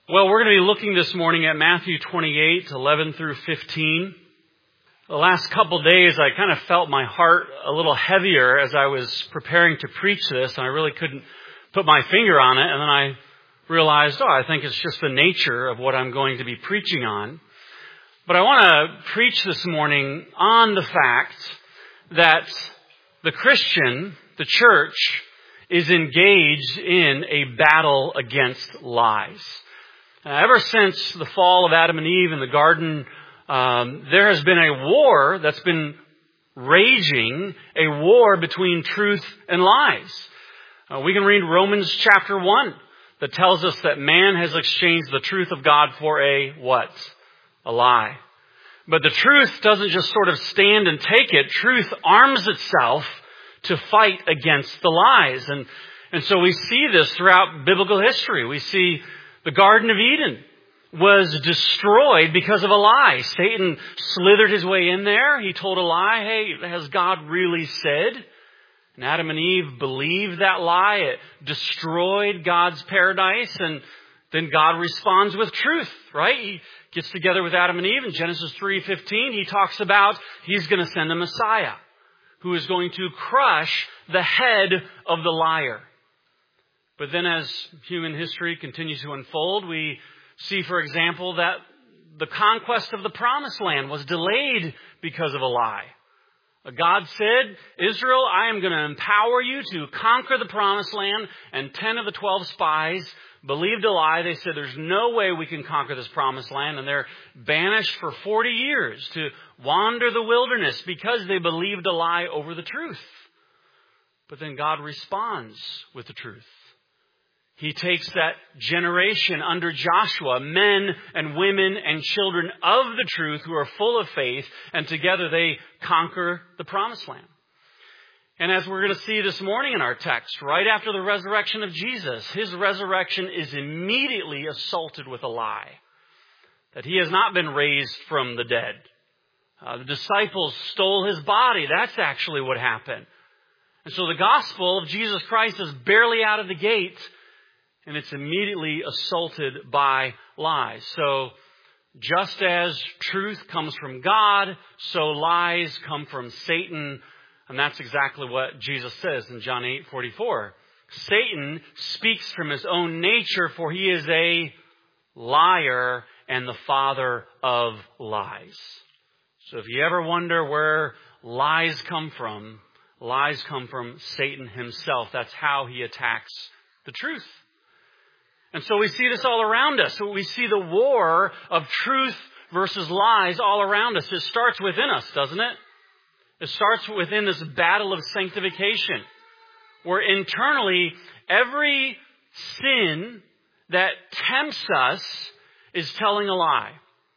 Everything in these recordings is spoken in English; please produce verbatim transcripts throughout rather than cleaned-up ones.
Well, we're going to be looking this morning at Matthew twenty-eight, eleven through fifteen. The last couple days, I kind of felt my heart a little heavier as I was preparing to preach this, and I really couldn't put my finger on it. And then I realized, oh, I think it's just the nature of what I'm going to be preaching on. But I want to preach this morning on the fact that the Christian, the church, is engaged in a battle against lies. Uh, ever since the fall of Adam and Eve in the garden, um, there has been a war that's been raging, a war between truth and lies. Uh, we can read Romans chapter one that tells us that man has exchanged the truth of God for a what? A lie. But the truth doesn't just sort of stand and take it. Truth arms itself to fight against the lies. And, and so we see this throughout biblical history. We see the Garden of Eden was destroyed because of a lie. Satan slithered his way in there. He told a lie. Hey, has God really said? And Adam and Eve believed that lie. It destroyed God's paradise. And then God responds with truth, right? He gets together with Adam and Eve in Genesis three fifteen. He talks about he's going to send a Messiah who is going to crush the head of the liar. But then as human history continues to unfold, we see, for example, that the conquest of the promised land was delayed because of a lie. God said, Israel, I am going to empower you to conquer the promised land. And ten of the twelve spies believed a lie. They said, there's no way we can conquer this promised land. And they're banished for forty years to wander the wilderness because they believed a lie over the truth. But then God responds with the truth. He takes that generation under Joshua, men and women and children of the truth who are full of faith, and together they conquer the promised land. And as we're going to see this morning in our text, right after the resurrection of Jesus, his resurrection is immediately assaulted with a lie. That he has not been raised from the dead. Uh, the disciples stole his body. That's actually what happened. And so the gospel of Jesus Christ is barely out of the gate, and it's immediately assaulted by lies. So just as truth comes from God, so lies come from Satan. And that's exactly what Jesus says in John eight forty-four. Satan speaks from his own nature, for he is a liar and the father of lies. So if you ever wonder where lies come from, lies come from Satan himself. That's how he attacks the truth. And so we see this all around us. So we see the war of truth versus lies all around us. It starts within us, doesn't it? It starts within this battle of sanctification, where internally every sin that tempts us is telling a lie.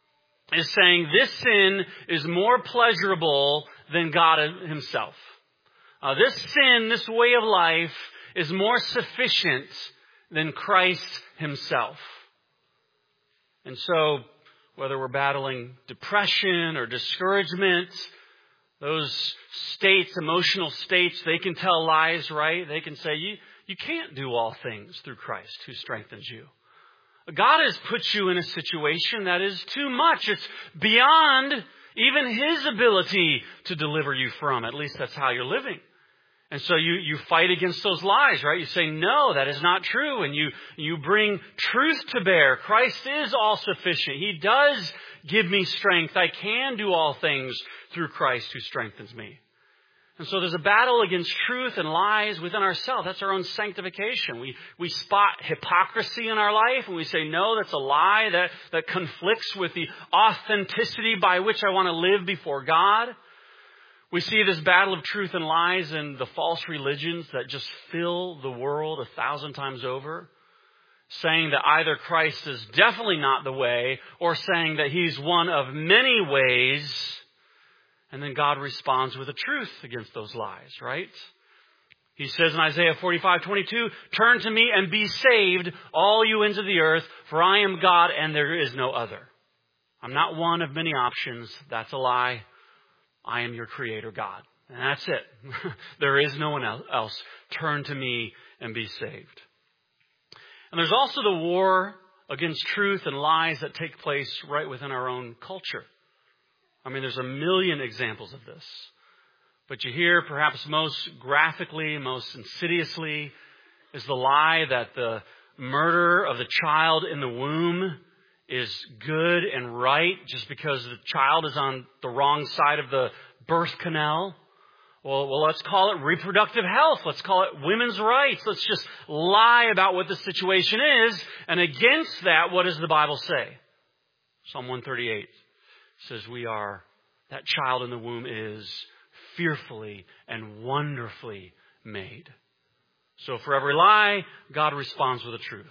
Is saying this sin is more pleasurable than God himself. Uh, this sin, this way of life, is more sufficient than Christ himself. And so, whether we're battling depression or discouragement, those states, emotional states, they can tell lies, right? They can say, you, you can't do all things through Christ who strengthens you. God has put you in a situation that is too much. It's beyond even his ability to deliver you from. At least that's how you're living. And so you, you fight against those lies, right? You say, no, that is not true. And you, you bring truth to bear. Christ is all sufficient. He does give me strength. I can do all things through Christ who strengthens me. And so there's a battle against truth and lies within ourselves. That's our own sanctification. We, we spot hypocrisy in our life and we say, no, that's a lie that, that conflicts with the authenticity by which I want to live before God. We see this battle of truth and lies in the false religions that just fill the world a thousand times over, saying that either Christ is definitely not the way or saying that he's one of many ways. And then God responds with the truth against those lies, right? He says in Isaiah forty-five twenty-two, turn to me and be saved, all you ends of the earth, for I am God and there is no other. I'm not one of many options. That's a lie. I am your creator, God. And that's it. There is no one else. Turn to me and be saved. And there's also the war against truth and lies that take place right within our own culture. I mean, there's a million examples of this. But you hear perhaps most graphically, most insidiously, is the lie that the murder of the child in the womb is good and right just because the child is on the wrong side of the birth canal. Well, well, let's call it reproductive health. Let's call it women's rights. Let's just lie about what the situation is. And against that, what does the Bible say? Psalm one thirty-eight says we are, that child in the womb is fearfully and wonderfully made. So for every lie, God responds with the truth.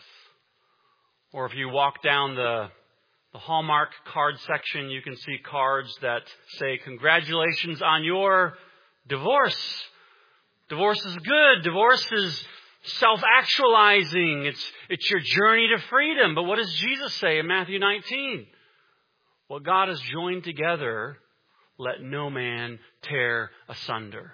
Or if you walk down the, the Hallmark card section, you can see cards that say, congratulations on your divorce. Divorce is good. Divorce is self-actualizing. It's, it's your journey to freedom. But what does Jesus say in Matthew nineteen? What God has joined together, let no man tear asunder.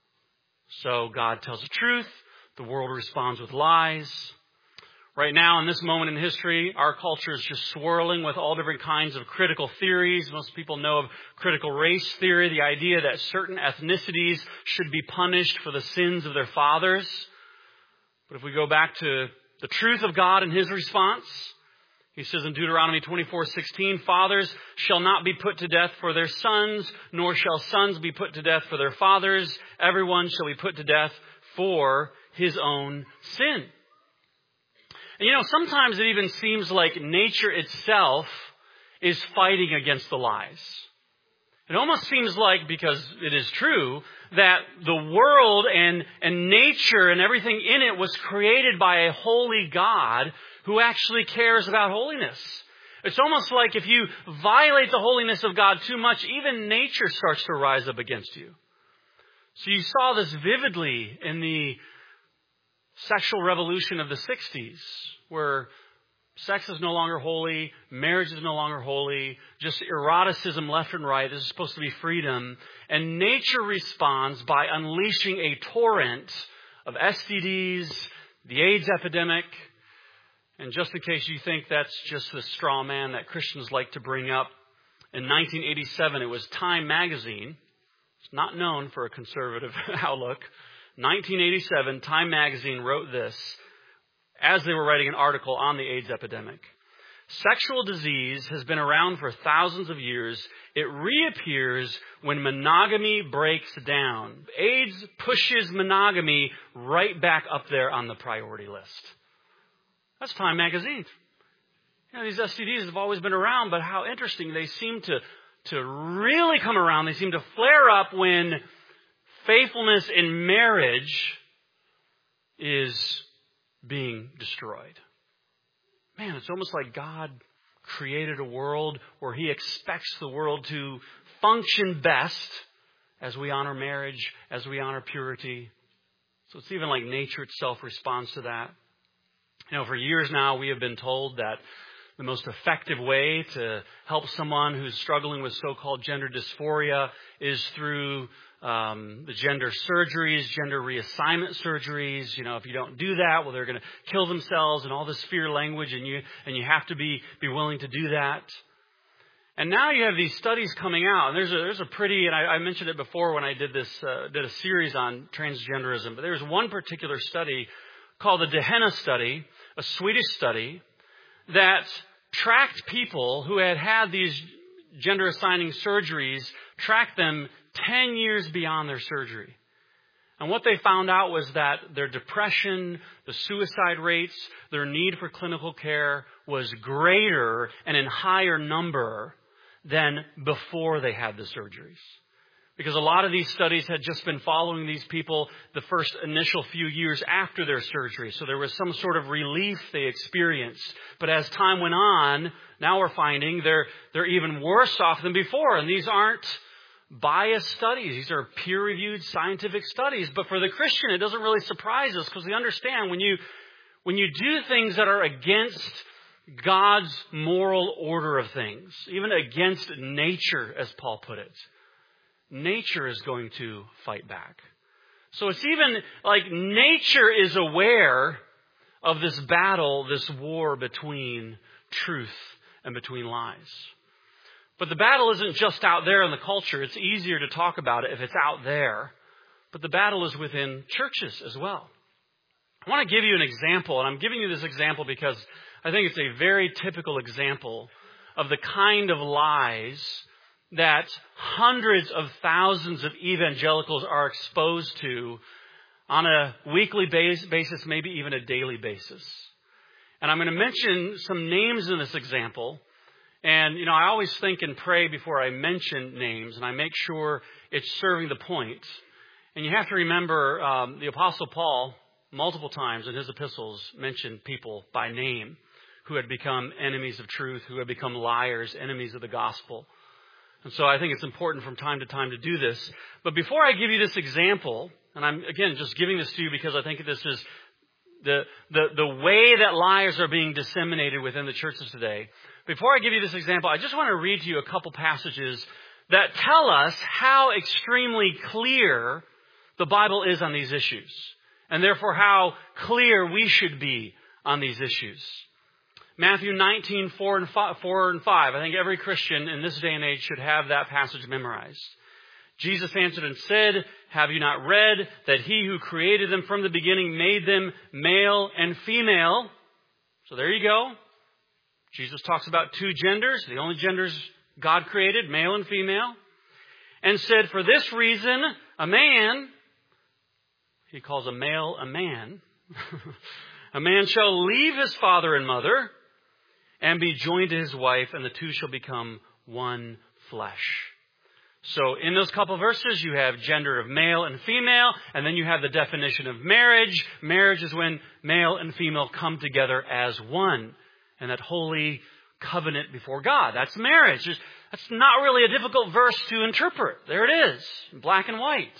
So God tells the truth. The world responds with lies. Right now, in this moment in history, our culture is just swirling with all different kinds of critical theories. Most people know of critical race theory, the idea that certain ethnicities should be punished for the sins of their fathers. But if we go back to the truth of God and His response, He says in Deuteronomy twenty-four sixteen, fathers shall not be put to death for their sons, nor shall sons be put to death for their fathers. Everyone shall be put to death for his own sin. And you know, sometimes it even seems like nature itself is fighting against the lies. It almost seems like, because it is true, that the world and, and nature and everything in it was created by a holy God who actually cares about holiness. It's almost like if you violate the holiness of God too much, even nature starts to rise up against you. So you saw this vividly in the sexual revolution of the sixties, where sex is no longer holy, marriage is no longer holy, just eroticism left and right. This is supposed to be freedom. And nature responds by unleashing a torrent of S T Ds, the AIDS epidemic. And just in case you think that's just the straw man that Christians like to bring up, in nineteen eighty-seven, it was Time magazine. It's not known for a conservative outlook. nineteen eighty-seven, Time magazine wrote this as they were writing an article on the AIDS epidemic. Sexual disease has been around for thousands of years. It reappears when monogamy breaks down. AIDS pushes monogamy right back up there on the priority list. That's Time magazine. You know, these S T Ds have always been around, but how interesting. They seem to, to really come around. They seem to flare up when faithfulness in marriage is being destroyed. Man, it's almost like God created a world where He expects the world to function best as we honor marriage, as we honor purity. So it's even like nature itself responds to that. You know, for years now, we have been told that the most effective way to help someone who's struggling with so-called gender dysphoria is through um, the gender surgeries, gender reassignment surgeries. You know, if you don't do that, well, they're going to kill themselves and all this fear language, and you and you have to be be willing to do that. And now you have these studies coming out, and there's a there's a pretty, and I, I mentioned it before when I did this uh, did a series on transgenderism, but there's one particular study called the Gehenna study, a Swedish study that tracked people who had had these gender assigning surgeries, tracked them ten years beyond their surgery. And what they found out was that their depression, the suicide rates, their need for clinical care was greater and in higher number than before they had the surgeries. Because a lot of these studies had just been following these people the first initial few years after their surgery. So there was some sort of relief they experienced. But as time went on, now we're finding they're they're even worse off than before. And these aren't biased studies. These are peer-reviewed scientific studies. But for the Christian, it doesn't really surprise us, because we understand when you when you do things that are against God's moral order of things, even against nature, as Paul put it, nature is going to fight back. So it's even like nature is aware of this battle, this war between truth and between lies. But the battle isn't just out there in the culture. It's easier to talk about it if it's out there. But the battle is within churches as well. I want to give you an example, and I'm giving you this example because I think it's a very typical example of the kind of lies that hundreds of thousands of evangelicals are exposed to on a weekly basis, maybe even a daily basis. And I'm going to mention some names in this example. And, you know, I always think and pray before I mention names, and I make sure it's serving the point. And you have to remember um, the Apostle Paul, multiple times in his epistles, mentioned people by name who had become enemies of truth, who had become liars, enemies of the gospel. And so I think it's important from time to time to do this. But before I give you this example, and I'm, again, just giving this to you because I think this is the, the, the way that lies are being disseminated within the churches today. Before I give you this example, I just want to read to you a couple passages that tell us how extremely clear the Bible is on these issues, and therefore how clear we should be on these issues. Matthew nineteen, four and five. I think every Christian in this day and age should have that passage memorized. Jesus answered and said, "Have you not read that he who created them from the beginning made them male and female?" So there you go. Jesus talks about two genders, the only genders God created, male and female. And said, "For this reason, a man," he calls a male a man, "a man shall leave his father and mother and be joined to his wife, and the two shall become one flesh." So in those couple verses, you have gender of male and female, and then you have the definition of marriage. Marriage is when male and female come together as one, and that holy covenant before God. That's marriage. That's not really a difficult verse to interpret. There it is, in black and white.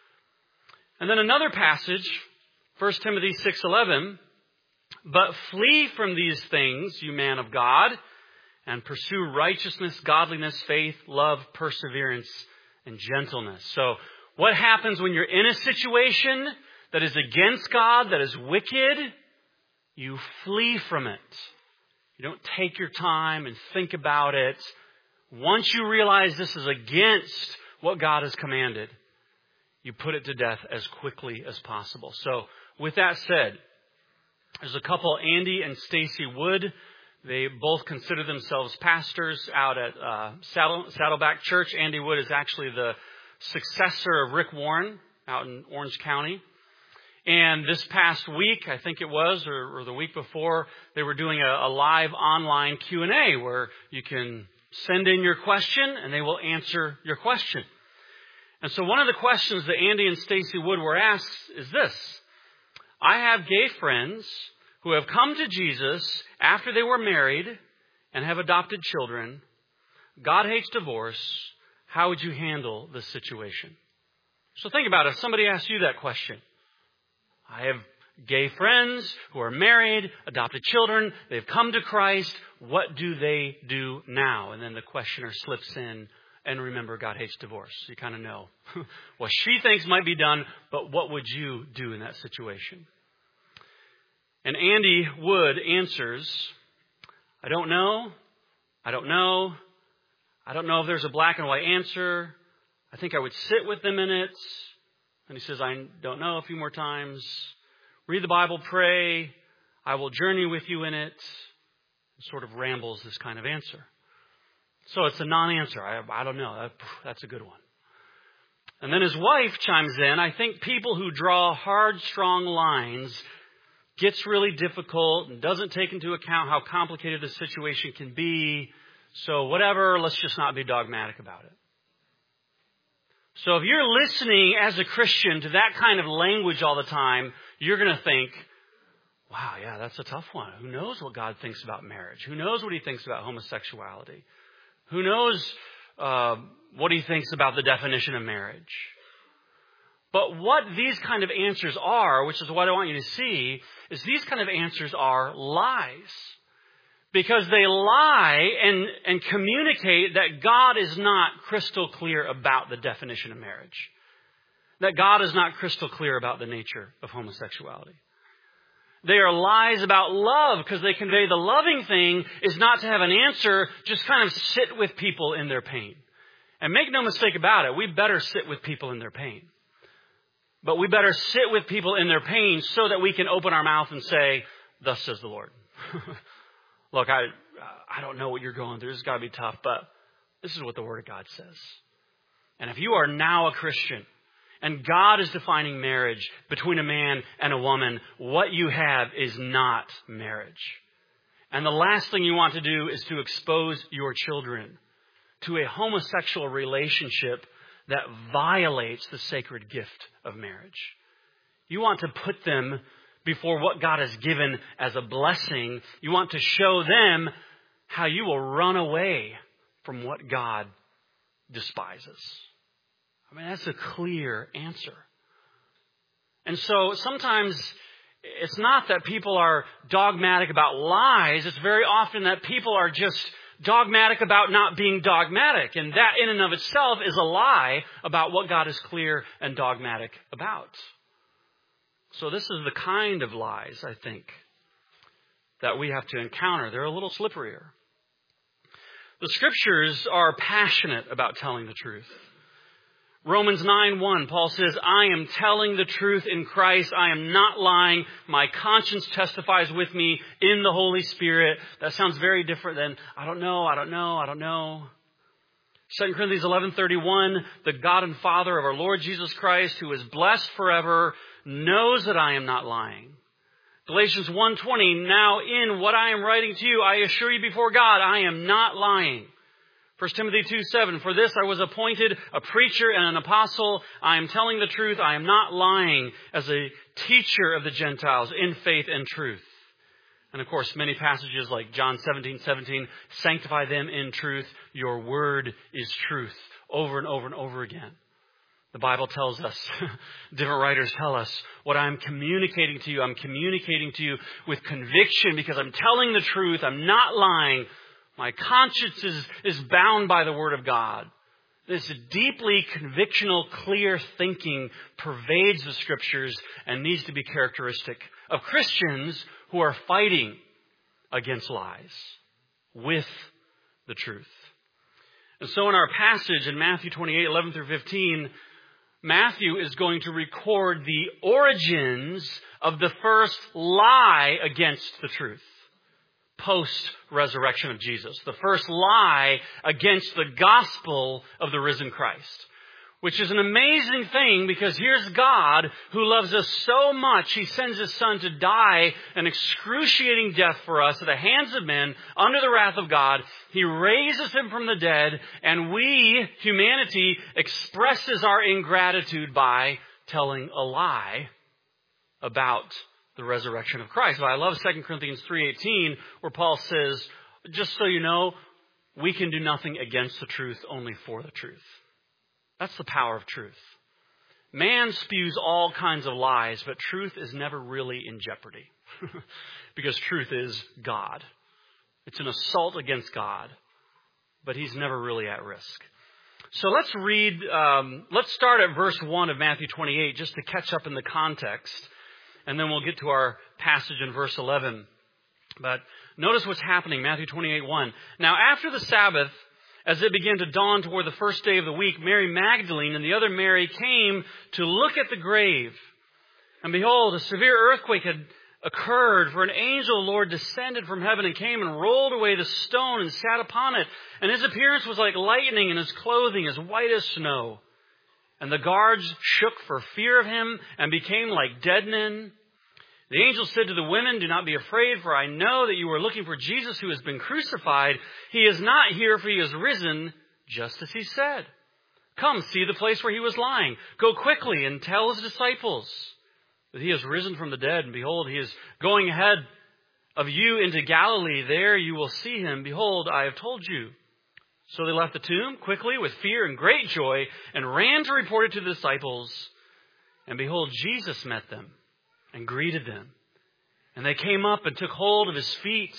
And then another passage, First Timothy six eleven, "But flee from these things, you man of God, and pursue righteousness, godliness, faith, love, perseverance, and gentleness." So what happens when you're in a situation that is against God, that is wicked? You flee from it. You don't take your time and think about it. Once you realize this is against what God has commanded, you put it to death as quickly as possible. So with that said, there's a couple, Andy and Stacy Wood. They both consider themselves pastors out at uh, Saddle, Saddleback Church. Andy Wood is actually the successor of Rick Warren out in Orange County. And this past week, I think it was, or, or the week before, they were doing a, a live online Q and A where you can send in your question and they will answer your question. And so one of the questions that Andy and Stacy Wood were asked is this: "I have gay friends who have come to Jesus after they were married and have adopted children. God hates divorce. How would you handle this situation?" So think about it. If somebody asks you that question, I have gay friends who are married, adopted children, they've come to Christ. What do they do now? And then the questioner slips in, "And remember, God hates divorce." You kind of know what she thinks might be done, but what would you do in that situation? And Andy Wood answers, "I don't know. I don't know. I don't know if there's a black and white answer. I think I would sit with them in it." And he says, "I don't know," a few more times. "Read the Bible, pray. I will journey with you in it." And sort of rambles this kind of answer. So it's a non-answer. I, I don't know. That, that's a good one. And then his wife chimes in. "I think people who draw hard, strong lines gets really difficult and doesn't take into account how complicated the situation can be. So whatever, let's just not be dogmatic about it." So if you're listening as a Christian to that kind of language all the time, you're going to think, wow, yeah, that's a tough one. Who knows what God thinks about marriage? Who knows what he thinks about homosexuality? Who knows uh, what he thinks about the definition of marriage? But what these kind of answers are, which is what I want you to see, is these kind of answers are lies. Because they lie and, and communicate that God is not crystal clear about the definition of marriage. That God is not crystal clear about the nature of homosexuality. They are lies about love because they convey the loving thing is not to have an answer, just kind of sit with people in their pain. And make no mistake about it, we better sit with people in their pain. But we better sit with people in their pain so that we can open our mouth and say, thus says the Lord. Look, I I don't know what you're going through. This has got to be tough, but this is what the Word of God says. And if you are now a Christian, and God is defining marriage between a man and a woman, what you have is not marriage. And the last thing you want to do is to expose your children to a homosexual relationship that violates the sacred gift of marriage. You want to put them before what God has given as a blessing. You want to show them how you will run away from what God despises. I mean, that's a clear answer. And so sometimes it's not that people are dogmatic about lies. It's very often that people are just dogmatic about not being dogmatic. And that in and of itself is a lie about what God is clear and dogmatic about. So this is the kind of lies, I think, that we have to encounter. They're a little slipperier. The Scriptures are passionate about telling the truth. Romans nine one, Paul says, I am telling the truth in Christ. I am not lying. My conscience testifies with me in the Holy Spirit. That sounds very different than, I don't know, I don't know, I don't know. Second Corinthians eleven thirty-one, the God and Father of our Lord Jesus Christ, who is blessed forever, knows that I am not lying. Galatians one twenty, now in what I am writing to you, I assure you before God, I am not lying. First Timothy two seven, for this I was appointed a preacher and an apostle. I am telling the truth. I am not lying, as a teacher of the Gentiles in faith and truth. And of course, many passages like John seventeen seventeen, sanctify them in truth. Your word is truth. Over and over and over again. The Bible tells us, different writers tell us, what I'm communicating to you, I'm communicating to you with conviction because I'm telling the truth. I'm not lying. My conscience is, is bound by the Word of God. This deeply convictional, clear thinking pervades the Scriptures and needs to be characteristic of Christians who are fighting against lies with the truth. And so in our passage in Matthew twenty-eight, eleven through fifteen, Matthew is going to record the origins of the first lie against the truth. Post-resurrection of Jesus. The first lie against the gospel of the risen Christ. Which is an amazing thing because here's God who loves us so much. He sends His Son to die an excruciating death for us at the hands of men under the wrath of God. He raises Him from the dead, and we, humanity, expresses our ingratitude by telling a lie about the resurrection of Christ. But I love Second Corinthians three eighteen, where Paul says, just so you know, we can do nothing against the truth, only for the truth. That's the power of truth. Man spews all kinds of lies, but truth is never really in jeopardy. Because truth is God. It's an assault against God, but He's never really at risk. So let's read, um, let's start at verse one of Matthew twenty-eight, just to catch up in the context. And then we'll get to our passage in verse eleven. But notice what's happening, Matthew twenty-eight one. Now after the Sabbath, as it began to dawn toward the first day of the week, Mary Magdalene and the other Mary came to look at the grave. And behold, a severe earthquake had occurred, for an angel of the Lord descended from heaven and came and rolled away the stone and sat upon it. And His appearance was like lightning, and His clothing as white as snow. And the guards shook for fear of Him and became like dead men. The angel said to the women, do not be afraid, for I know that you are looking for Jesus who has been crucified. He is not here, for He is risen, just as He said. Come, see the place where He was lying. Go quickly and tell His disciples that He has risen from the dead. And behold, He is going ahead of you into Galilee. There you will see Him. Behold, I have told you. So they left the tomb quickly with fear and great joy and ran to report it to the disciples. And behold, Jesus met them and greeted them. And they came up and took hold of His feet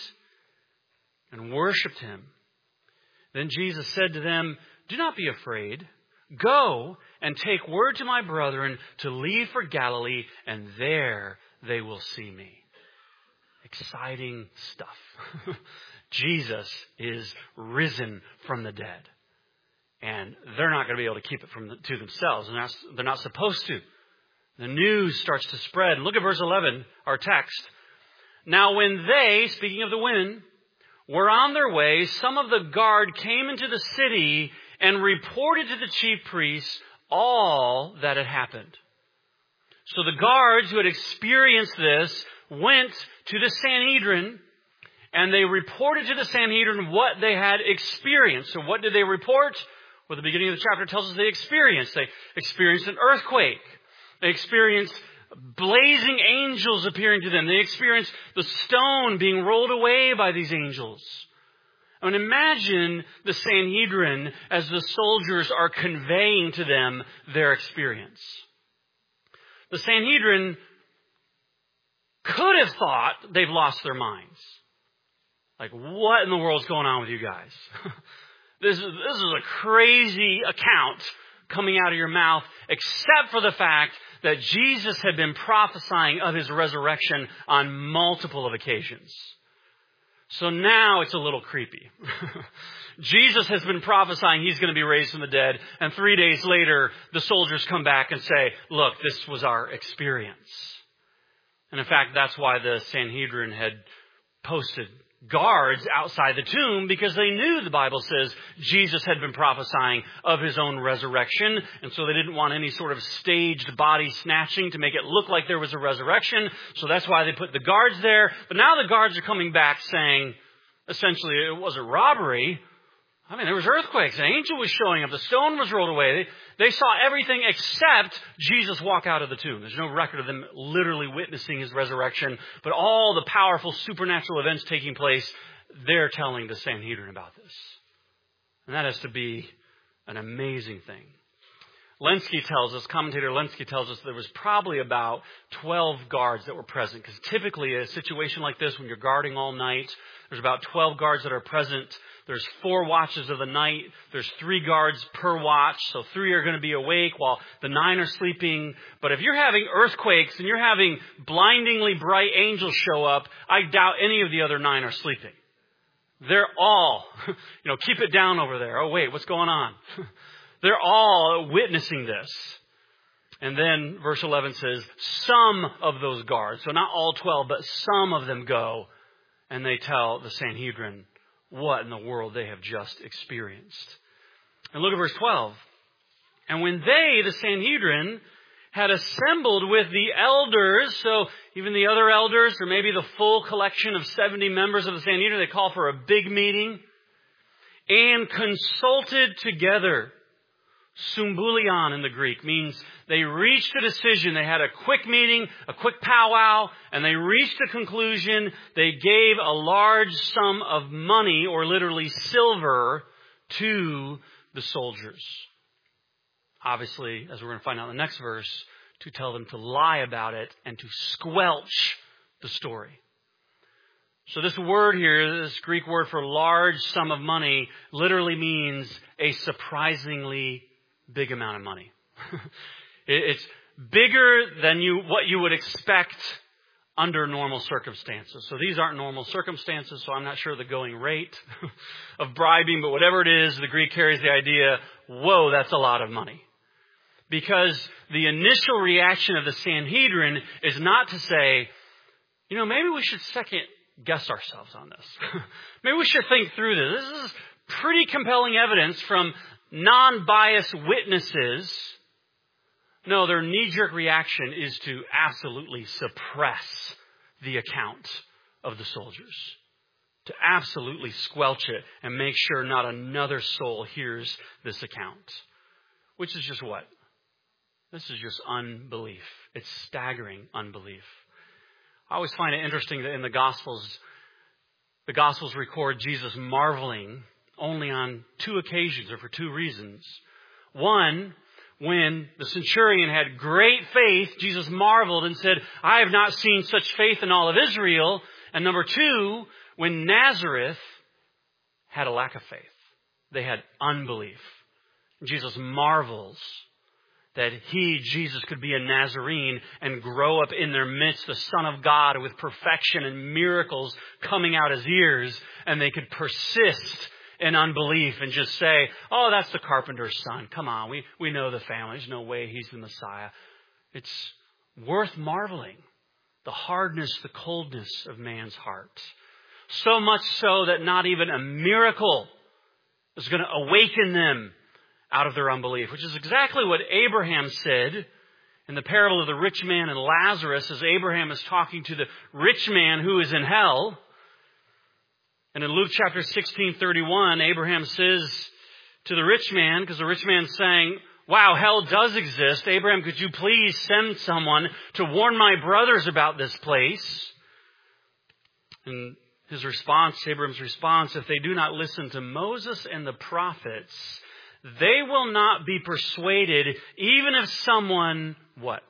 and worshipped Him. Then Jesus said to them, do not be afraid. Go and take word to my brethren to leave for Galilee, and there they will see me. exciting stuff. Jesus is risen from the dead. And they're not going to be able to keep it from the, to themselves. And they're not, they're not supposed to. The news starts to spread. Look at verse eleven, our text. Now when they, speaking of the women, were on their way, some of the guard came into the city and reported to the chief priests all that had happened. So the guards who had experienced this went to the Sanhedrin, and they reported to the Sanhedrin what they had experienced. So what did they report? Well, the beginning of the chapter tells us they experienced. They experienced an earthquake. They experienced blazing angels appearing to them. They experienced the stone being rolled away by these angels. I mean, imagine the Sanhedrin as the soldiers are conveying to them their experience. The Sanhedrin could have thought they've lost their minds. Like, what in the world's going on with you guys? This is, this is a crazy account coming out of your mouth, except for the fact that Jesus had been prophesying of his resurrection on multiple of occasions. So now it's a little creepy. Jesus has been prophesying he's going to be raised from the dead, and three days later, the soldiers come back and say, look, this was our experience. And in fact, that's why the Sanhedrin had posted guards outside the tomb, because they knew, the Bible says, Jesus had been prophesying of his own resurrection, and so they didn't want any sort of staged body snatching to make it look like there was a resurrection. So that's why they put the guards there. But now the guards are coming back saying, essentially, it wasn't robbery. I mean, there was earthquakes. An angel was showing up. The stone was rolled away. They, they saw everything except Jesus walk out of the tomb. There's no record of them literally witnessing his resurrection. But all the powerful supernatural events taking place, they're telling the Sanhedrin about this. And that has to be an amazing thing. Lenski tells us, commentator Lenski tells us there was probably about twelve guards that were present. Because typically a situation like this, when you're guarding all night, there's about twelve guards that are present. There's four watches of the night. There's three guards per watch. So three are going to be awake while the nine are sleeping. But if you're having earthquakes and you're having blindingly bright angels show up, I doubt any of the other nine are sleeping. They're all, you know, keep it down over there. Oh, wait, what's going on? They're all witnessing this. And then verse eleven says, some of those guards, so not all twelve, but some of them go, and they tell the Sanhedrin what in the world they have just experienced. And look at verse twelve. And when they, the Sanhedrin, had assembled with the elders, so even the other elders, or maybe the full collection of seventy members of the Sanhedrin, they call for a big meeting, and consulted together. Sumbulion in the Greek means they reached a decision. They had a quick meeting, a quick powwow, and they reached a conclusion. They gave a large sum of money, or literally silver, to the soldiers. Obviously, as we're going to find out in the next verse, to tell them to lie about it and to squelch the story. So this word here, this Greek word for large sum of money, literally means a surprisingly big amount of money. It's bigger than you what you would expect under normal circumstances. So these aren't normal circumstances, so I'm not sure the going rate of bribing, but whatever it is, the Greek carries the idea, whoa, that's a lot of money. Because the initial reaction of the Sanhedrin is not to say, you know, maybe we should second guess ourselves on this. Maybe we should think through this. This is pretty compelling evidence from non-biased witnesses. No, their knee-jerk reaction is to absolutely suppress the account of the soldiers. To absolutely squelch it and make sure not another soul hears this account. Which is just what? This is just unbelief. It's staggering unbelief. I always find it interesting that in the Gospels, the Gospels record Jesus marveling only on two occasions, or for two reasons. One, when the centurion had great faith, Jesus marveled and said, I have not seen such faith in all of Israel. And number two, when Nazareth had a lack of faith. They had unbelief. Jesus marvels that he, Jesus, could be a Nazarene and grow up in their midst, the Son of God, with perfection and miracles coming out his ears, and they could persist in unbelief and just say, oh, that's the carpenter's son. Come on, we, we know the family. There's no way he's the Messiah. It's worth marveling, the hardness, the coldness of man's heart. So much so that not even a miracle is going to awaken them out of their unbelief, which is exactly what Abraham said in the parable of the rich man and Lazarus, as Abraham is talking to the rich man who is in hell. And in Luke chapter sixteen thirty-one, Abraham says to the rich man, because the rich man's saying, wow, hell does exist. Abraham, could you please send someone to warn my brothers about this place? And his response, Abraham's response, if they do not listen to Moses and the prophets, they will not be persuaded, even if someone, what?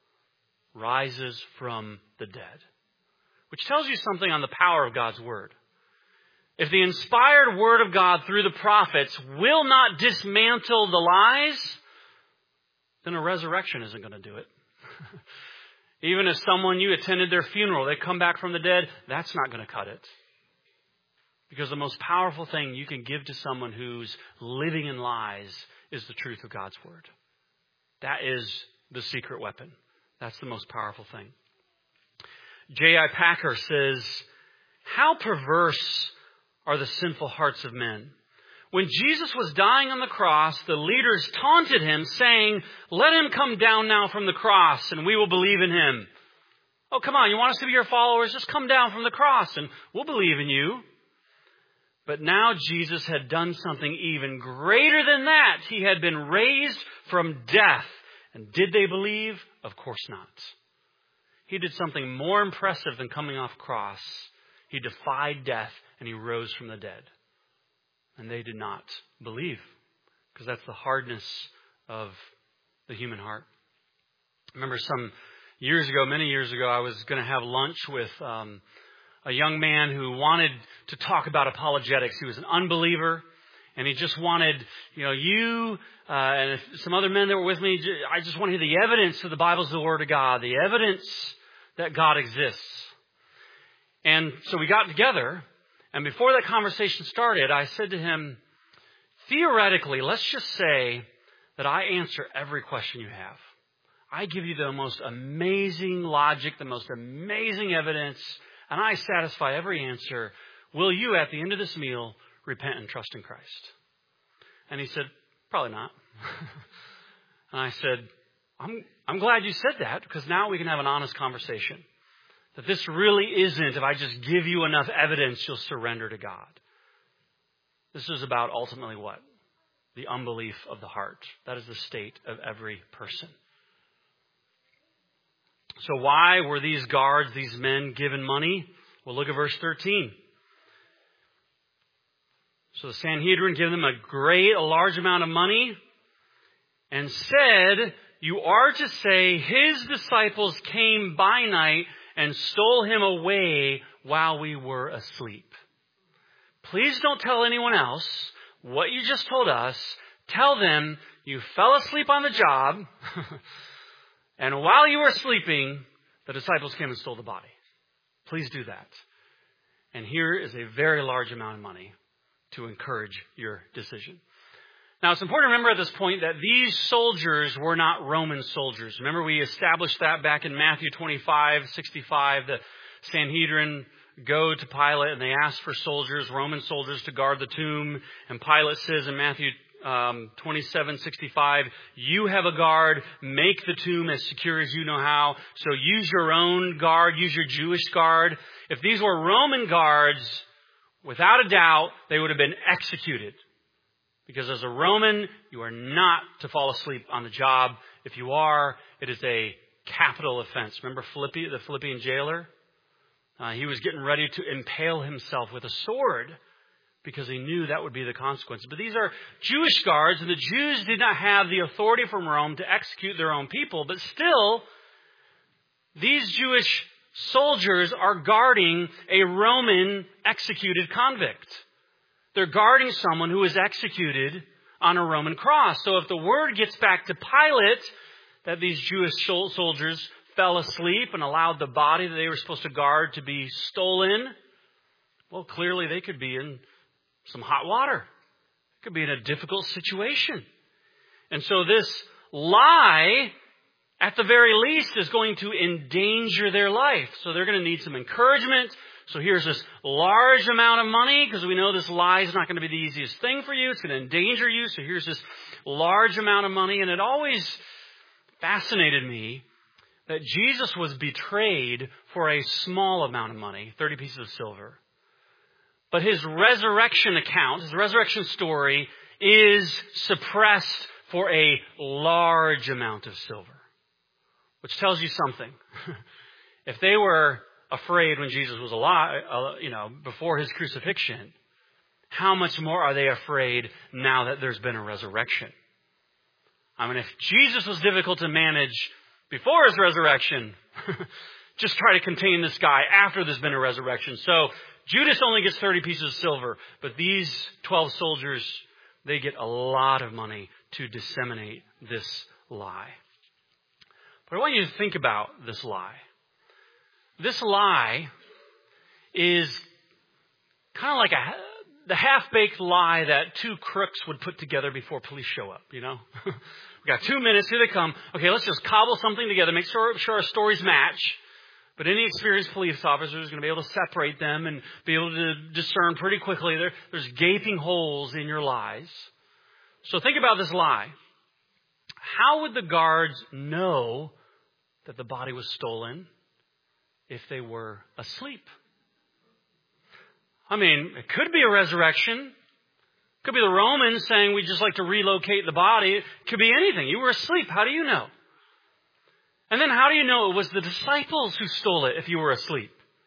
Rises from the dead. Which tells you something on the power of God's word. If the inspired word of God through the prophets will not dismantle the lies, then a resurrection isn't going to do it. Even if someone you attended their funeral, they come back from the dead, that's not going to cut it. Because the most powerful thing you can give to someone who's living in lies is the truth of God's word. That is the secret weapon. That's the most powerful thing. J I Packer says, how perverse are the sinful hearts of men. When Jesus was dying on the cross, the leaders taunted him, saying, let him come down now from the cross and we will believe in him. Oh, come on, you want us to be your followers? Just come down from the cross and we'll believe in you. But now Jesus had done something even greater than that. He had been raised from death. And did they believe? Of course not. He did something more impressive than coming off cross. He defied death and he rose from the dead. And they did not believe, because that's the hardness of the human heart. I remember some years ago, many years ago, I was going to have lunch with um, a young man who wanted to talk about apologetics. He was an unbeliever, and he just wanted, you know, you uh, and some other men that were with me, I just want to hear the evidence that the Bible is the Word of God, the evidence that God exists. And so we got together. And before that conversation started, I said to him, theoretically, let's just say that I answer every question you have. I give you the most amazing logic, the most amazing evidence, and I satisfy every answer. Will you, at the end of this meal, repent and trust in Christ? And he said, probably not. And I said, I'm, I'm glad you said that, because now we can have an honest conversation. That this really isn't, if I just give you enough evidence, you'll surrender to God. This is about ultimately what? The unbelief of the heart. That is the state of every person. So why were these guards, these men, given money? Well, look at verse thirteen. So the Sanhedrin gave them a great, a large amount of money and said, you are to say his disciples came by night and stole him away while we were asleep. Please don't tell anyone else what you just told us. Tell them you fell asleep on the job, and while you were sleeping, the disciples came and stole the body. Please do that. And here is a very large amount of money to encourage your decision. Now, it's important to remember at this point that these soldiers were not Roman soldiers. Remember, we established that back in Matthew twenty-five, sixty-five. The Sanhedrin go to Pilate and they ask for soldiers, Roman soldiers, to guard the tomb. And Pilate says in Matthew um, twenty-seven, sixty-five, you have a guard, make the tomb as secure as you know how. So use your own guard, use your Jewish guard. If these were Roman guards, without a doubt, they would have been executed. Because as a Roman, you are not to fall asleep on the job. If you are, it is a capital offense. Remember Philippi, the Philippian jailer? Uh, he was getting ready to impale himself with a sword because he knew that would be the consequence. But these are Jewish guards, and the Jews did not have the authority from Rome to execute their own people. But still, these Jewish soldiers are guarding a Roman executed convict. They're guarding someone who was executed on a Roman cross. So if the word gets back to Pilate, that these Jewish soldiers fell asleep and allowed the body that they were supposed to guard to be stolen, well, clearly they could be in some hot water. Could be in a difficult situation. And so this lie, at the very least, is going to endanger their life. So they're going to need some encouragement. So here's this large amount of money, because we know this lie is not going to be the easiest thing for you. It's going to endanger you. So here's this large amount of money. And it always fascinated me that Jesus was betrayed for a small amount of money, thirty pieces of silver. But his resurrection account, his resurrection story, is suppressed for a large amount of silver. Which tells you something. If they were afraid when Jesus was alive, uh, you know, before his crucifixion, how much more are they afraid now that there's been a resurrection? I mean, if Jesus was difficult to manage before his resurrection, just try to contain this guy after there's been a resurrection. So Judas only gets thirty pieces of silver, but these twelve soldiers, they get a lot of money to disseminate this lie. But I want you to think about this lie. This lie is kind of like a the half-baked lie that two crooks would put together before police show up, you know? We got two minutes, here they come. Okay, let's just cobble something together, make sure, sure our stories match. But any experienced police officer is going to be able to separate them and be able to discern pretty quickly. There, there's gaping holes in your lies. So think about this lie. How would the guards know that the body was stolen if they were asleep? I mean, it could be a resurrection. It could be the Romans saying we'd just like to relocate the body. It could be anything. You were asleep. How do you know? And then how do you know it was the disciples who stole it if you were asleep?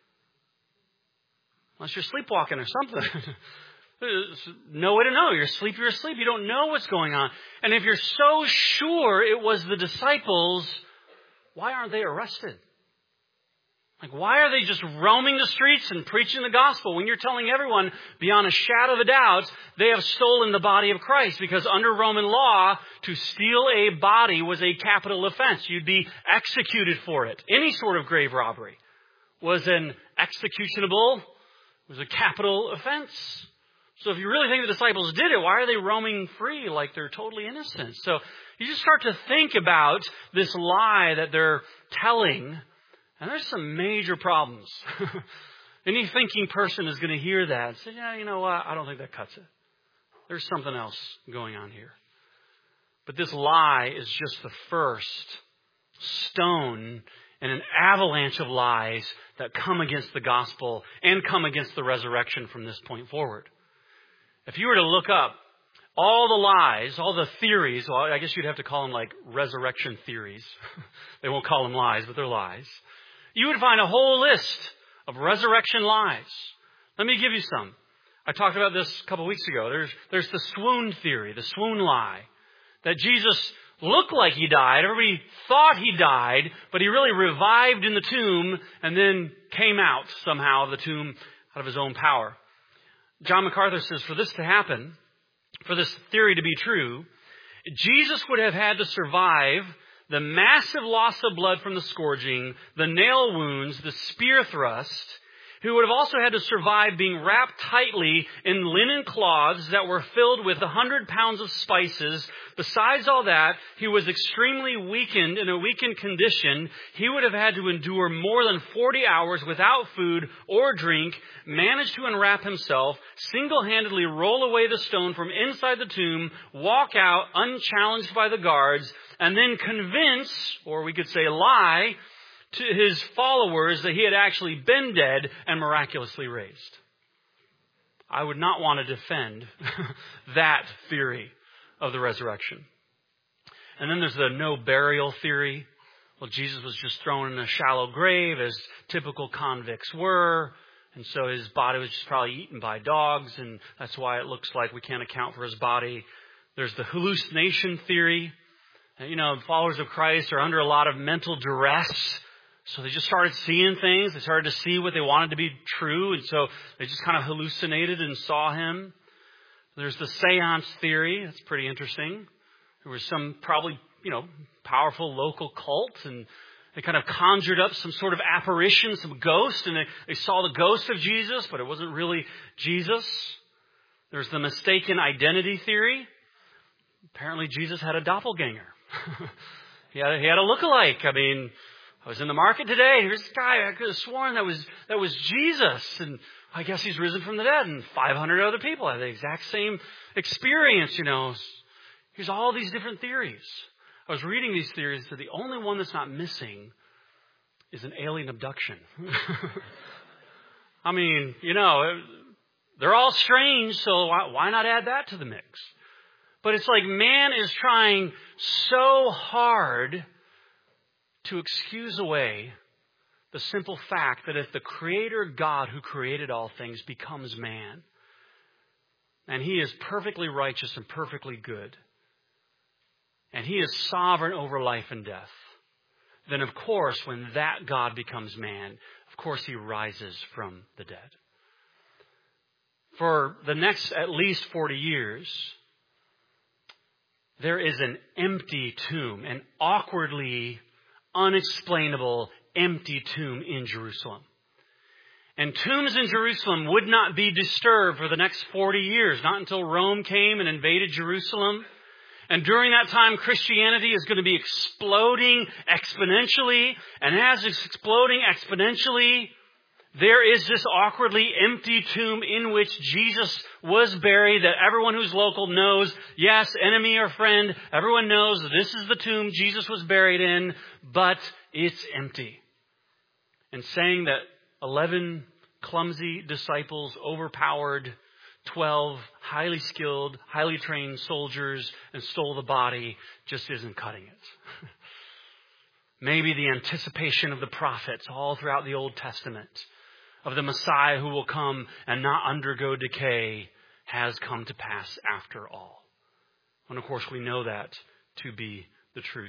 Unless you're sleepwalking or something. There's no way to know. You're asleep, you're asleep. You don't know what's going on. And if you're so sure it was the disciples, why aren't they arrested? Like, why are they just roaming the streets and preaching the gospel when you're telling everyone beyond a shadow of a doubt they have stolen the body of Christ? Because under Roman law, to steal a body was a capital offense. You'd be executed for it. Any sort of grave robbery was an executionable, was a capital offense. So if you really think the disciples did it, why are they roaming free like they're totally innocent? So you just start to think about this lie that they're telling. And there's some major problems. Any thinking person is going to hear that and say, yeah, you know what? I don't think that cuts it. There's something else going on here. But this lie is just the first stone in an avalanche of lies that come against the gospel and come against the resurrection from this point forward. If you were to look up all the lies, all the theories, well, I guess you'd have to call them like resurrection theories. They won't call them lies, but they're lies. You would find a whole list of resurrection lies. Let me give you some. I talked about this a couple of weeks ago. There's, there's the swoon theory, the swoon lie. That Jesus looked like he died. Everybody thought he died, but he really revived in the tomb and then came out somehow of the tomb out of his own power. John MacArthur says for this to happen, for this theory to be true, Jesus would have had to survive the massive loss of blood from the scourging, the nail wounds, the spear thrust. He would have also had to survive being wrapped tightly in linen cloths that were filled with a hundred pounds of spices. Besides all that, he was extremely weakened, in a weakened condition. He would have had to endure more than forty hours without food or drink, manage to unwrap himself, single-handedly roll away the stone from inside the tomb, walk out unchallenged by the guards, and then convince, or we could say lie, to his followers that he had actually been dead and miraculously raised. I would not want to defend that theory of the resurrection. And then there's the no burial theory. Well, Jesus was just thrown in a shallow grave, as typical convicts were. And so his body was just probably eaten by dogs, and that's why it looks like we can't account for his body. There's the hallucination theory. You know, followers of Christ are under a lot of mental duress. So they just started seeing things. They started to see what they wanted to be true. And so they just kind of hallucinated and saw him. There's the seance theory. That's pretty interesting. There was some probably you know, powerful local cult, and they kind of conjured up some sort of apparition, some ghost, and they, they saw the ghost of Jesus, but it wasn't really Jesus. There's the mistaken identity theory. Apparently Jesus had a doppelganger. he, had, he had a lookalike. I mean, I was in the market today. Here's this guy. I could have sworn that was that was Jesus. And I guess he's risen from the dead. And five hundred other people have the exact same experience, you know. Here's all these different theories. I was reading these theories, so the only one that's not missing is an alien abduction. I mean, you know, they're all strange, so why, why not add that to the mix? But it's like man is trying so hard to excuse away the simple fact that if the Creator God who created all things becomes man, and He is perfectly righteous and perfectly good, and He is sovereign over life and death, then of course when that God becomes man, of course He rises from the dead. For the next at least forty years, there is an empty tomb, an awkwardly unexplainable empty tomb in Jerusalem. And tombs in Jerusalem would not be disturbed for the next forty years, not until Rome came and invaded Jerusalem. And during that time, Christianity is going to be exploding exponentially. And as it's exploding exponentially, there is this awkwardly empty tomb in which Jesus was buried that everyone who's local knows. Yes, enemy or friend, everyone knows this is the tomb Jesus was buried in, but it's empty. And saying that eleven clumsy disciples overpowered twelve highly skilled, highly trained soldiers and stole the body just isn't cutting it. Maybe the anticipation of the prophets all throughout the Old Testament of the Messiah who will come and not undergo decay has come to pass after all. And of course we know that to be the truth.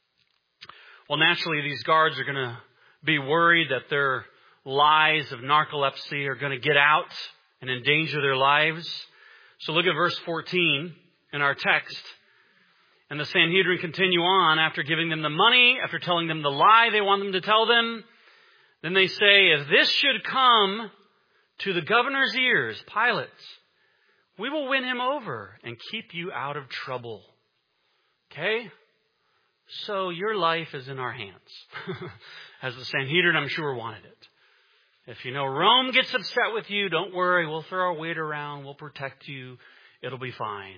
Well, naturally these guards are going to be worried that their lies of narcolepsy are going to get out and endanger their lives. So look at verse fourteen in our text. And the Sanhedrin continue on after giving them the money, after telling them the lie they want them to tell them. Then they say, if this should come to the governor's ears, Pilate, we will win him over and keep you out of trouble. Okay? So your life is in our hands. As the Sanhedrin, I'm sure, wanted it. If you know Rome gets upset with you, don't worry. We'll throw our weight around. We'll protect you. It'll be fine.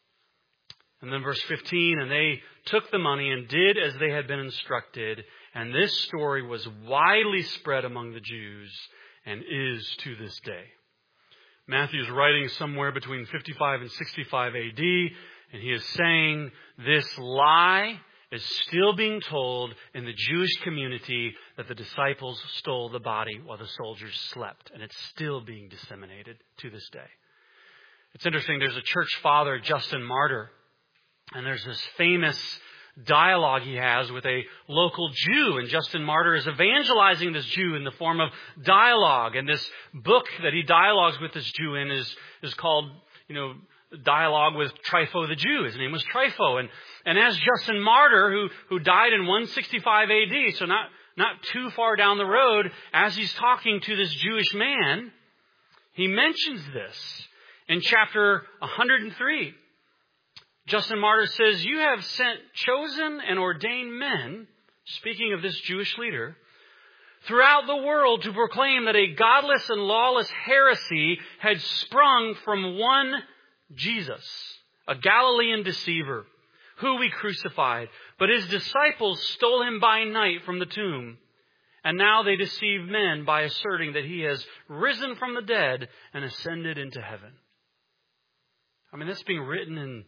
And then verse fifteen, and they took the money and did as they had been instructed. And this story was widely spread among the Jews and is to this day. Matthew is writing somewhere between fifty-five and sixty-five A D, and he is saying this lie is still being told in the Jewish community that the disciples stole the body while the soldiers slept. And it's still being disseminated to this day. It's interesting, there's a church father, Justin Martyr, and there's this famous dialogue he has with a local Jew, and Justin Martyr is evangelizing this Jew in the form of dialogue. And this book that he dialogues with this Jew in is, is called, you know, Dialogue with Trypho the Jew. His name was Trypho. And, and as Justin Martyr, who, who died in one sixty-five A D, so not, not too far down the road, as he's talking to this Jewish man, he mentions this in chapter one hundred three. Justin Martyr says, you have sent chosen and ordained men, speaking of this Jewish leader, throughout the world to proclaim that a godless and lawless heresy had sprung from one Jesus, a Galilean deceiver, who we crucified. But his disciples stole him by night from the tomb. And now they deceive men by asserting that he has risen from the dead and ascended into heaven. I mean, that's being written in,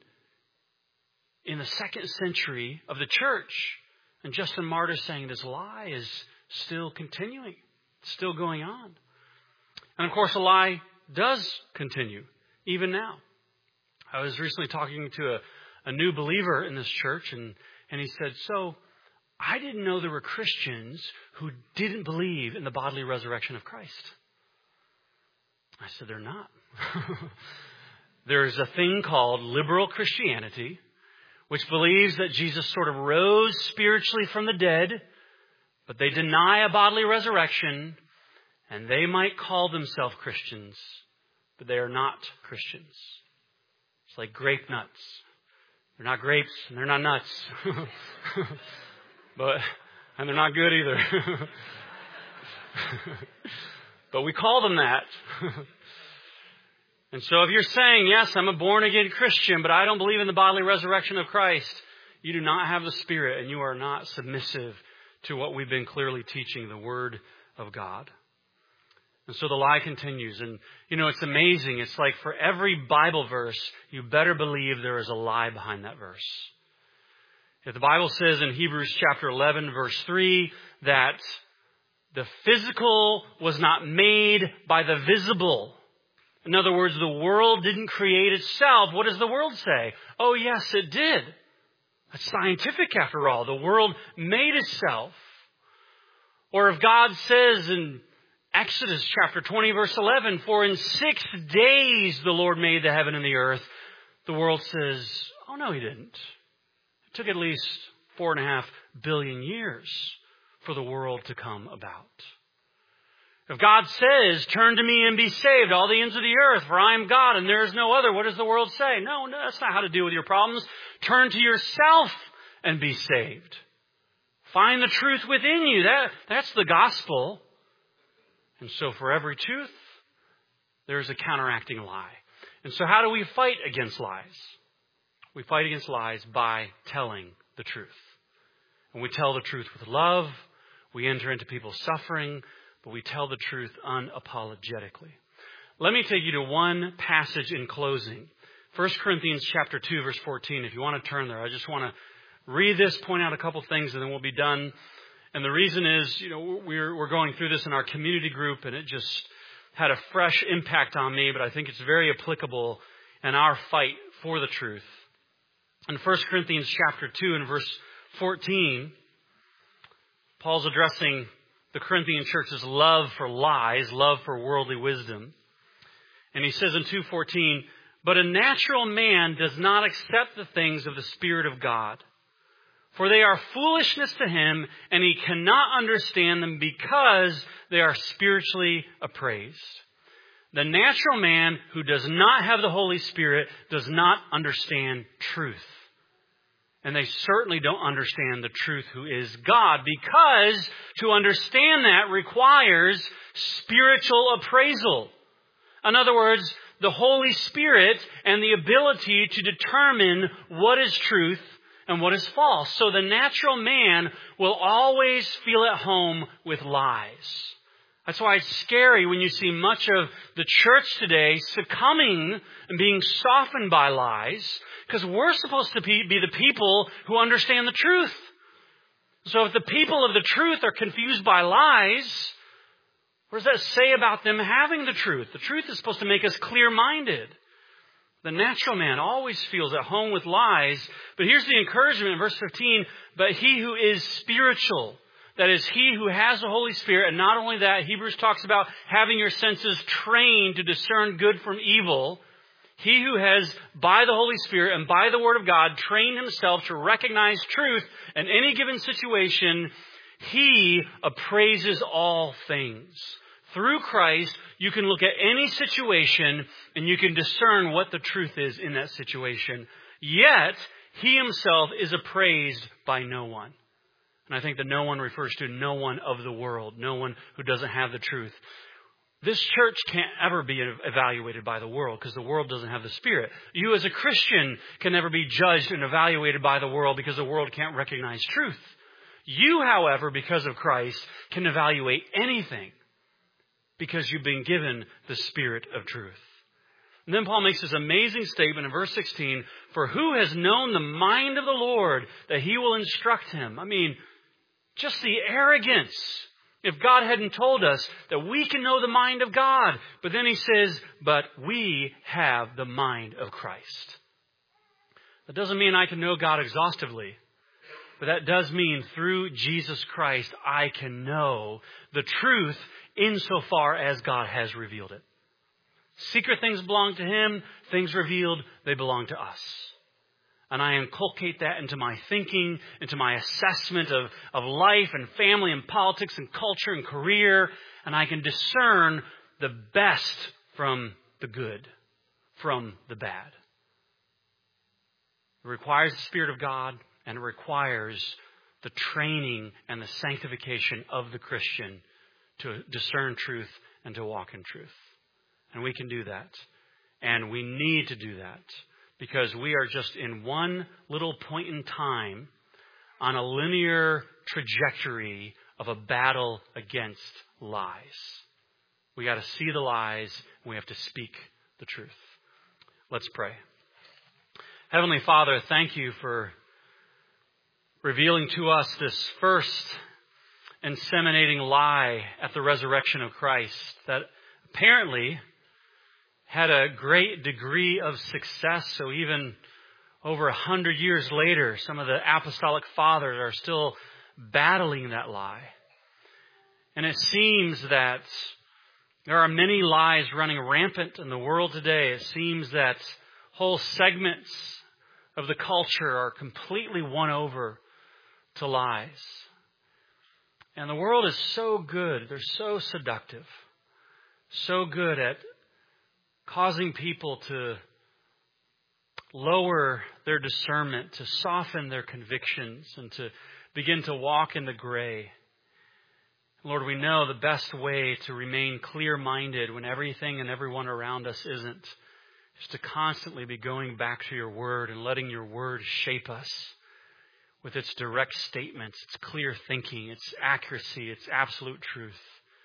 in the second century of the church. And Justin Martyr saying this lie is still continuing, still going on. And of course, the lie does continue, even now. I was recently talking to a, a new believer in this church, and, and he said, so I didn't know there were Christians who didn't believe in the bodily resurrection of Christ. I said, they're not. There's a thing called liberal Christianity, which believes that Jesus sort of rose spiritually from the dead, but they deny a bodily resurrection, and they might call themselves Christians, but they are not Christians. It's like grape nuts. They're not grapes, and they're not nuts. but and they're not good either. But we call them that. And so if you're saying, yes, I'm a born-again Christian, but I don't believe in the bodily resurrection of Christ, you do not have the Spirit, and you are not submissive to what we've been clearly teaching, the Word of God. And so the lie continues. And, you know, it's amazing. It's like for every Bible verse, you better believe there is a lie behind that verse. If the Bible says in Hebrews chapter eleven, verse three, that the physical was not made by the visible. In other words, the world didn't create itself. What does the world say? Oh, yes, it did. That's scientific after all. The world made itself. Or if God says in Exodus chapter twenty, verse eleven, for in six days the Lord made the heaven and the earth, the world says, oh, no, he didn't. It took at least four and a half billion years for the world to come about. If God says, turn to me and be saved, all the ends of the earth, for I am God and there is no other, what does the world say? No, no, that's not how to deal with your problems. Turn to yourself and be saved. Find the truth within you. That, that's the gospel. And so for every truth, there's a counteracting lie. And so how do we fight against lies? We fight against lies by telling the truth. And we tell the truth with love. We enter into people's suffering, but we tell the truth unapologetically. Let me take you to one passage in closing. First Corinthians chapter two, verse fourteen. If you want to turn there, I just want to read this, point out a couple things, and then we'll be done. And the reason is, you know, we're, we're going through this in our community group, and it just had a fresh impact on me, but I think it's very applicable in our fight for the truth. In First Corinthians chapter two and verse fourteen, Paul's addressing the Corinthian church's love for lies, love for worldly wisdom. And he says in two fourteen, but a natural man does not accept the things of the Spirit of God, for they are foolishness to him, and he cannot understand them because they are spiritually appraised. The natural man who does not have the Holy Spirit does not understand truth. And they certainly don't understand the truth who is God, because to understand that requires spiritual appraisal. In other words, the Holy Spirit and the ability to determine what is truth and what is false. So the natural man will always feel at home with lies. That's why it's scary when you see much of the church today succumbing and being softened by lies, because we're supposed to be, be the people who understand the truth. So if the people of the truth are confused by lies, what does that say about them having the truth? The truth is supposed to make us clear-minded. The natural man always feels at home with lies. But here's the encouragement in verse fifteen. But he who is spiritual, that is, he who has the Holy Spirit, and not only that, Hebrews talks about having your senses trained to discern good from evil. He who has, by the Holy Spirit and by the Word of God, trained himself to recognize truth in any given situation, he appraises all things. Through Christ, you can look at any situation and you can discern what the truth is in that situation. Yet, he himself is appraised by no one. And I think that no one refers to no one of the world, no one who doesn't have the truth. This church can't ever be evaluated by the world because the world doesn't have the Spirit. You as a Christian can never be judged and evaluated by the world because the world can't recognize truth. You, however, because of Christ, can evaluate anything because you've been given the Spirit of truth. And then Paul makes this amazing statement in verse sixteen, for who has known the mind of the Lord that he will instruct him? I mean, just the arrogance. If God hadn't told us that we can know the mind of God. But then he says, but we have the mind of Christ. That doesn't mean I can know God exhaustively. But that does mean through Jesus Christ, I can know the truth insofar as God has revealed it. Secret things belong to him. Things revealed, they belong to us. And I inculcate that into my thinking, into my assessment of, of life and family and politics and culture and career. And I can discern the best from the good, from the bad. It requires the Spirit of God, and it requires the training and the sanctification of the Christian to discern truth and to walk in truth. And we can do that. And we need to do that. Because we are just in one little point in time on a linear trajectory of a battle against lies. We got to see the lies, and we have to speak the truth. Let's pray. Heavenly Father, thank you for revealing to us this first inseminating lie at the resurrection of Christ that apparently had a great degree of success. So even over a hundred years later, some of the apostolic fathers are still battling that lie. And it seems that there are many lies running rampant in the world today. It seems that whole segments of the culture are completely won over to lies. And the world is so good. They're so seductive. So good at causing people to lower their discernment, to soften their convictions, and to begin to walk in the gray. Lord, we know the best way to remain clear-minded when everything and everyone around us isn't, is to constantly be going back to your word and letting your word shape us with its direct statements, its clear thinking, its accuracy, its absolute truth.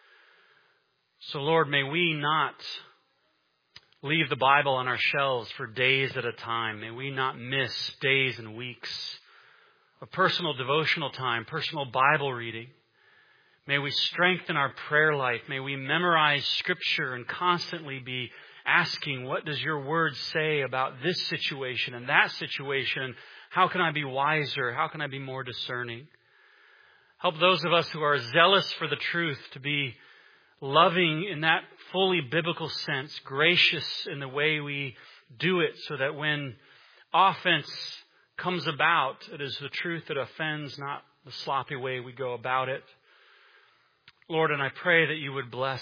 So, Lord, may we not leave the Bible on our shelves for days at a time. May we not miss days and weeks of personal devotional time, personal Bible reading. May we strengthen our prayer life. May we memorize Scripture and constantly be asking, what does your word say about this situation and that situation? How can I be wiser? How can I be more discerning? Help those of us who are zealous for the truth to be loving in that fully biblical sense, gracious in the way we do it, so that when offense comes about, it is the truth that offends, not the sloppy way we go about it. Lord, and I pray that you would bless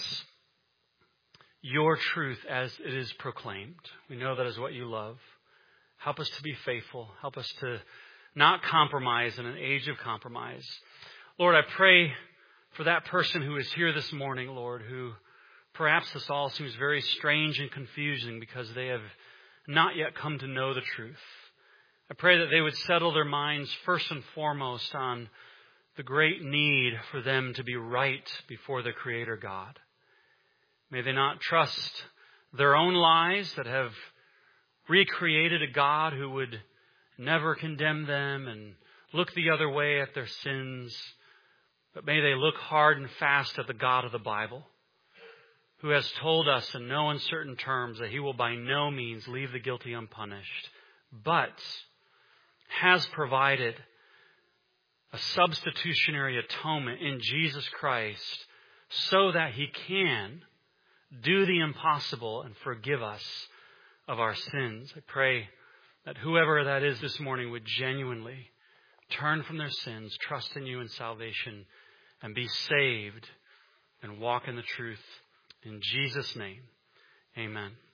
your truth as it is proclaimed. We know that is what you love. Help us to be faithful. Help us to not compromise in an age of compromise. Lord, I pray for that person who is here this morning, Lord, who perhaps this all seems very strange and confusing because they have not yet come to know the truth. I pray that they would settle their minds first and foremost on the great need for them to be right before the Creator God. May they not trust their own lies that have recreated a God who would never condemn them and look the other way at their sins. But may they look hard and fast at the God of the Bible, who has told us in no uncertain terms that he will by no means leave the guilty unpunished, but has provided a substitutionary atonement in Jesus Christ so that he can do the impossible and forgive us of our sins. I pray that whoever that is this morning would genuinely turn from their sins, trust in you in salvation, and be saved and walk in the truth. In Jesus' name, amen.